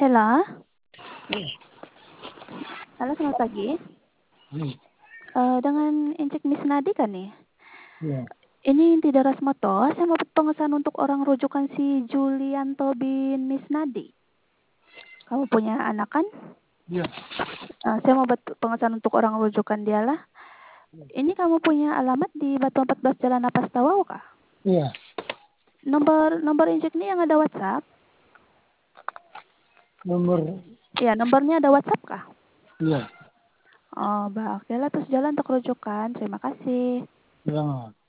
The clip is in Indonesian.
Halo, halo selamat pagi. Dengan Injek Miss Nadi kan nih? Iya. Ini Inti Daras Moto, saya mau pengesahan untuk orang rujukan si Julianto bin Miss Nadi. Kamu punya anak kan? Iya. Saya mau pengesahan untuk orang rujukan dia lah. Ini kamu punya alamat di Batu 14 Jalan Napas Tawau kah? Iya. Nomor Injek ini yang ada WhatsApp? Iya, nomornya ada WhatsApp kah? Iya. Oh, oke lah terus jalan untuk rujukan. Terima kasih. Iya.